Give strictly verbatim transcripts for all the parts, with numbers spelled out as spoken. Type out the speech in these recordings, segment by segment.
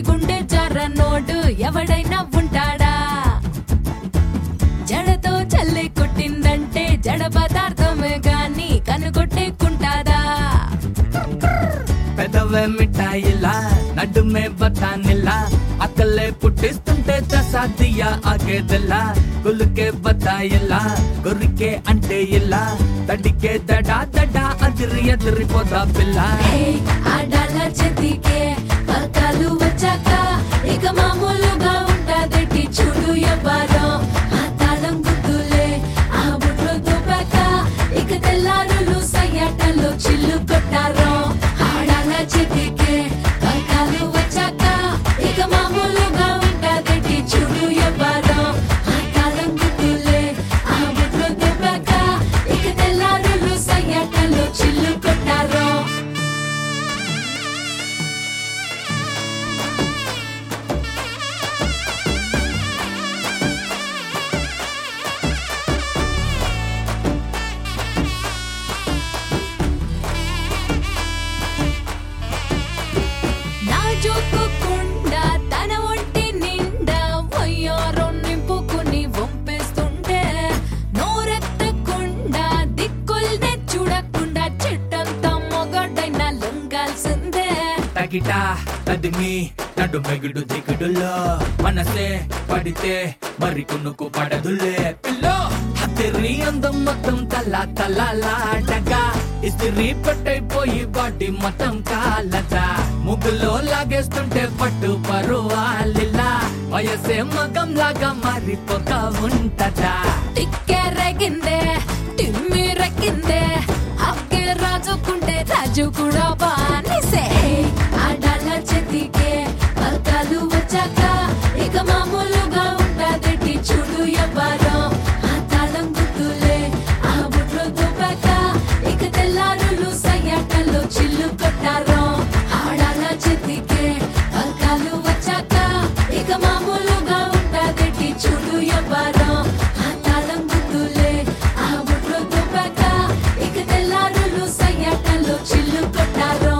గుండె జారనోడు ఎవడైనా ఉంటాడా? జడతో చల్లే కొట్టిందంటే జడ పదార్థమే గాని కనుగొట్టేకుంటాదా? పెదవే మిఠాయిలా నడుమే బతానిలా అక్కలే పుట్టిస్తుంటే దసాదియా ఆగేదిలా గులుకే బతాయిలా గొరికే అంటే ఇలా తడికే దడా దడా అదిరి అదిరిపోదా పిల్ల. ఆడాల చేతికే పలకాలు వచ్చాక ఇక మామూలుగా ఉంటాదటి చూడు ఎవ్వరో ఆ తాళం గుర్తులే ఆ బుట్లో దుబ్బాక ఇక తెల్లారులు సయ్యాటలో చిల్లు కొట్టారో. ఆడాల చేతికే పలకాలు వచ్చాక ఇక మామూలుగా ఉంటాదటి చూడు ఎవ్వరో ఆ తాళం గుర్తులే ఆ బుట్లో దుబ్బాక ఇక తెల్లారులు సయ్యాటలో చిల్లు కొట్టారో. నాజూకుకుండా తన ఒంటి నిండా వయ్యారో నింపుకుని వంపేస్తుంటే నోరెత్తకుండా దిక్కుల్నే చూడకుండా చెట్టంతా మొగడైనా లొంగాల్సిందే. తగిటా తదిమి నడు మెగుడు దిగుడులో మనసే పడితే మరి కొనుకు పడదులే పిల్లో. హతిరి అందం మొత్తం తల తలలాడగా ఇస్తిరి పట్టైపోయి బాటి మొత్తం కాలదా ముగ్గులో లాగేస్తుంటే పట్టు పరువాలిలా వయసే మగం లాగా మారిపోక ఉంటదా. టిక్కే రగిందే టిమ్మి రగిందే అక్కే రాజుకుంటే రాజు కూడా బానిసే. ఆడాల చేతికే పలకాలు వచ్చాక ఇక మామూలుగా ఉంటాదటి చూడు ఎవ్వరో ఆ తాళం గుర్తులే ఆ బుట్లో దుబ్బాక ఇక తెల్లారులు సయ్యాటలో చిల్లు కొట్టారో. ఆడాల చేతికే పలకాలు వచ్చాక ఇక మామూలుగా ఉంటాదటి చూడు ఎవ్వరో ఆ తాళం గుర్తులే ఆ బుట్లో దుబ్బాక ఇక తెల్లారులు సయ్యాటలో చిల్లు కొట్టారో.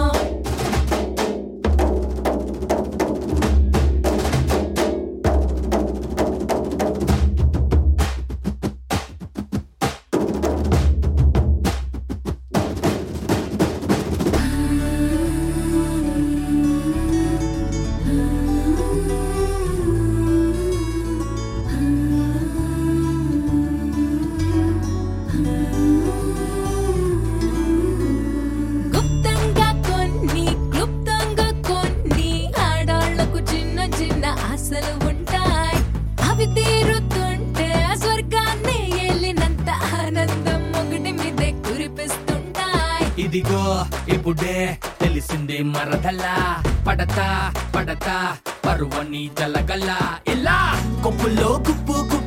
గుప్తంగా కొన్ని క్లుప్తంగా కొన్ని ఆడాళ్లకు చిన్న చిన్న ఆశలు ఉంటాయి. అవి తీరుతుంటే స్వర్గాన్ని ఏలినంత ఆనందం ఒకటి మీదే కురిపిస్తుంటాయి. ఇదిగో ఇప్పుడే తెలిసింది మరదలా పడతా పడతా పరువని జలగల్లా ఇలా కొప్పులో గుప్పు